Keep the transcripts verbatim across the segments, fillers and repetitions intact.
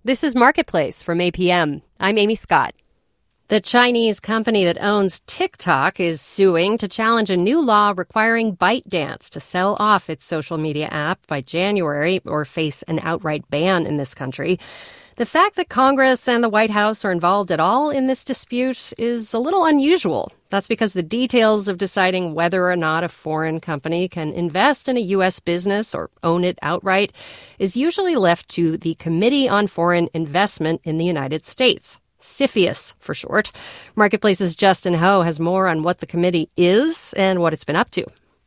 This is Marketplace from A P M. I'm Amy Scott. The Chinese company that owns TikTok is suing to challenge a new law requiring ByteDance to sell off its social media app by January or face an outright ban in this country. The fact that Congress and the White House are involved at all in this dispute is a little unusual. That's because the details of deciding whether or not a foreign company can invest in a U S business or own it outright is usually left to the Committee on Foreign Investment in the United States. CFIUS for short. Marketplace's Justin Ho has more on what the committee is and what it's been up to.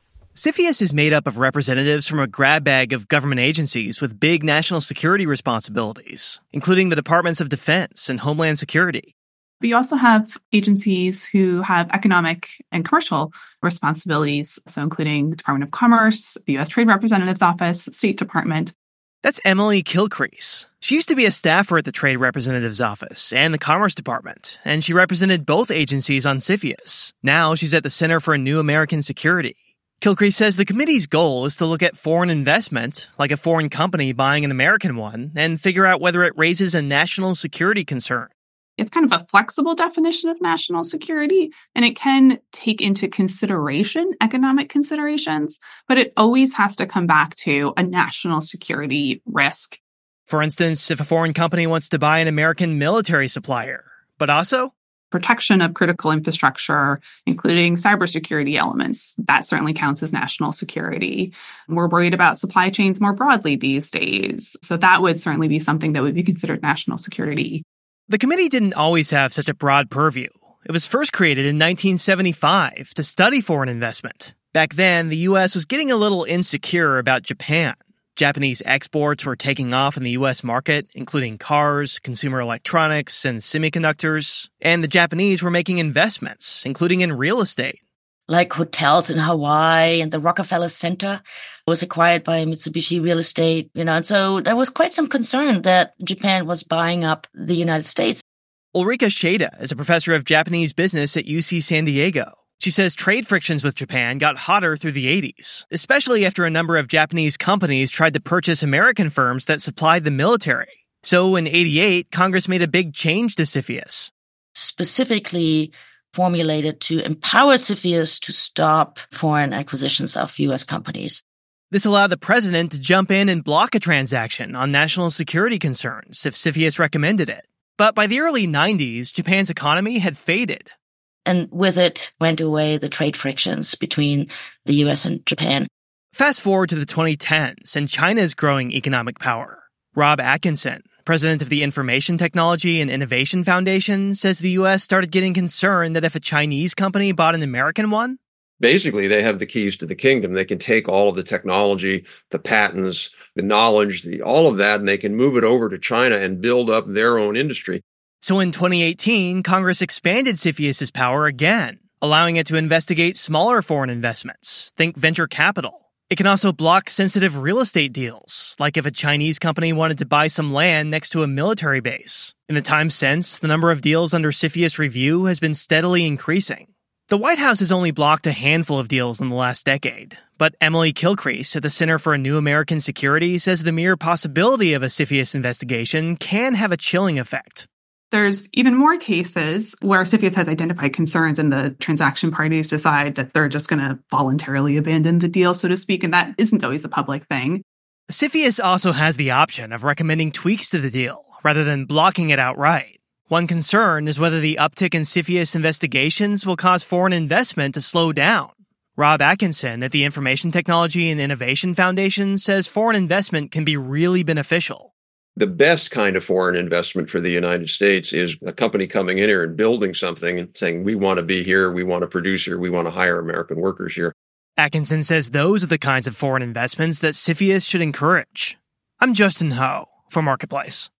CFIUS is made up of representatives from a grab bag of government agencies with big national security responsibilities, including the Departments of Defense and Homeland Security. But you also have agencies who have economic and commercial responsibilities, so including the Department of Commerce, the U S Trade Representative's Office, State Department. That's Emily Kilcrease. She used to be a staffer at the Trade Representative's Office and the Commerce Department, and she represented both agencies on CFIUS. Now she's at the Center for New American Security. Kilcrease says the committee's goal is to look at foreign investment, like a foreign company buying an American one, and figure out whether it raises a national security concern. It's kind of a flexible definition of national security, and it can take into consideration economic considerations, but it always has to come back to a national security risk. For instance, if a foreign company wants to buy an American military supplier, but also protection of critical infrastructure, including cybersecurity elements, that certainly counts as national security. We're worried about supply chains more broadly these days, so that would certainly be something that would be considered national security. The committee didn't always have such a broad purview. It was first created in nineteen seventy-five to study foreign investment. Back then, the U S was getting a little insecure about Japan. Japanese exports were taking off in the U S market, including cars, consumer electronics, and semiconductors. And the Japanese were making investments, including in real estate. Like hotels in Hawaii, and the Rockefeller Center was acquired by Mitsubishi Real Estate, you know, and so there was quite some concern that Japan was buying up the United States. Ulrika Sheda is a professor of Japanese business at U C San Diego. She says trade frictions with Japan got hotter through the eighties, especially after a number of Japanese companies tried to purchase American firms that supplied the military. So in eighty-eight, Congress made a big change to CFIUS. Specifically formulated to empower CFIUS to stop foreign acquisitions of U S companies. This allowed the president to jump in and block a transaction on national security concerns if CFIUS recommended it. But by the early nineties, Japan's economy had faded. And with it went away the trade frictions between the U S and Japan. Fast forward to the twenty tens and China's growing economic power. Rob Atkinson, president of the Information Technology and Innovation Foundation, says the U S started getting concerned that if a Chinese company bought an American one, basically they have the keys to the kingdom. They can take all of the technology, the patents, the knowledge, the, all of that, and they can move it over to China and build up their own industry. So in twenty eighteen, Congress expanded CFIUS's power again, allowing it to investigate smaller foreign investments. Think venture capital. It can also block sensitive real estate deals, like if a Chinese company wanted to buy some land next to a military base. In the time since, the number of deals under CFIUS review has been steadily increasing. The White House has only blocked a handful of deals in the last decade, but Emily Kilcrease at the Center for New American Security says the mere possibility of a CFIUS investigation can have a chilling effect. There's even more cases where CFIUS has identified concerns and the transaction parties decide that they're just going to voluntarily abandon the deal, so to speak, and that isn't always a public thing. CFIUS also has the option of recommending tweaks to the deal rather than blocking it outright. One concern is whether the uptick in CFIUS investigations will cause foreign investment to slow down. Rob Atkinson at the Information Technology and Innovation Foundation says foreign investment can be really beneficial. The best kind of foreign investment for the United States is a company coming in here and building something and saying, we want to be here, we want to produce here, we want to hire American workers here. Atkinson says those are the kinds of foreign investments that CFIUS should encourage. I'm Justin Ho for Marketplace.